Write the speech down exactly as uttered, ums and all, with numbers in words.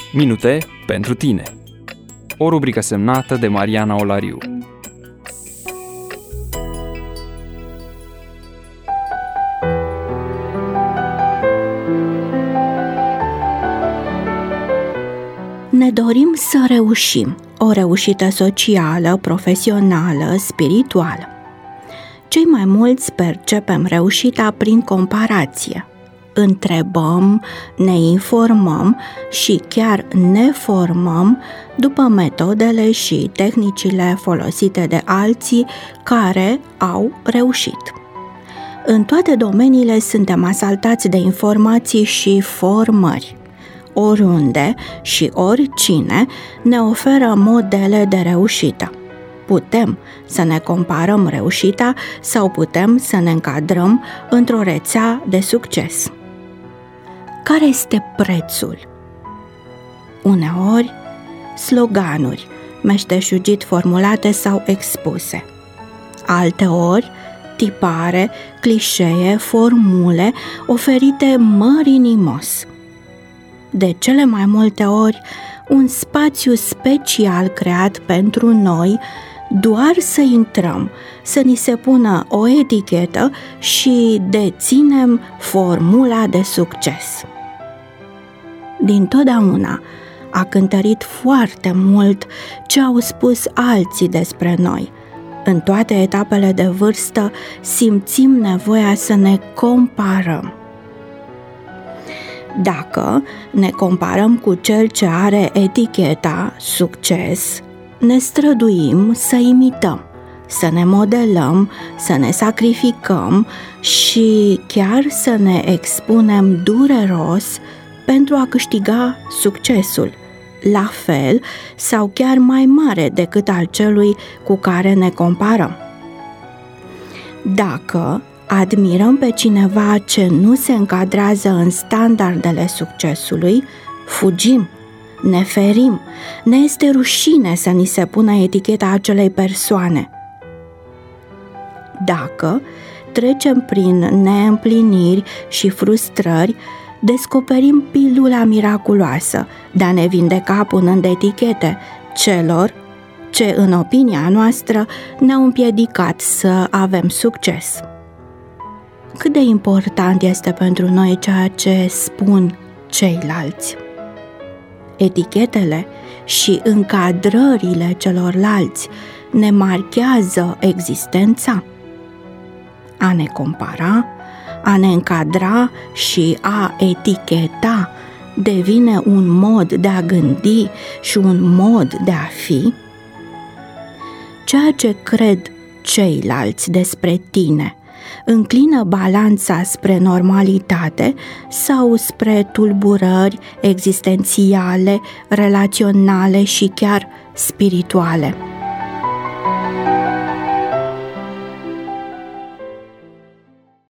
Minute pentru tine. O rubrică semnată de Mariana Olariu. Ne dorim să reușim, o reușită socială, profesională, spirituală. Cei mai mulți percepem reușita prin comparație. Întrebăm, ne informăm și chiar ne formăm după metodele și tehnicile folosite de alții care au reușit. În toate domeniile suntem asaltați de informații și formări. Oriunde și oricine ne oferă modele de reușită. Putem să ne comparăm reușita sau putem să ne încadrăm într-o rețea de succes. Care este prețul? Uneori, sloganuri, meșteșugit formulate sau expuse. Alteori, tipare, clișee, formule oferite mărinimos. De cele mai multe ori, un spațiu special creat pentru noi, doar să intrăm, să ni se pună o etichetă și deținem formula de succes. Dintotdeauna a cântărit foarte mult ce au spus alții despre noi. În toate etapele de vârstă simțim nevoia să ne comparăm. Dacă ne comparăm cu cel ce are eticheta succes, ne străduim să imităm, să ne modelăm, să ne sacrificăm și chiar să ne expunem dureros pentru a câștiga succesul, la fel sau chiar mai mare decât al celui cu care ne comparăm. Dacă admirăm pe cineva ce nu se încadrează în standardele succesului, fugim, ne ferim, ne este rușine să ni se pună eticheta acelei persoane. Dacă trecem prin neîmpliniri și frustrări, descoperim pilula miraculoasă de a ne vindeca punând etichete celor ce, în opinia noastră, ne-au împiedicat să avem succes. Cât de important este pentru noi ceea ce spun ceilalți? Etichetele și încadrările celorlalți ne marchează existența? A ne compara, a ne încadra și a eticheta devine un mod de a gândi și un mod de a fi? Ceea ce cred ceilalți despre tine înclină balanța spre normalitate sau spre tulburări existențiale, relaționale și chiar spirituale?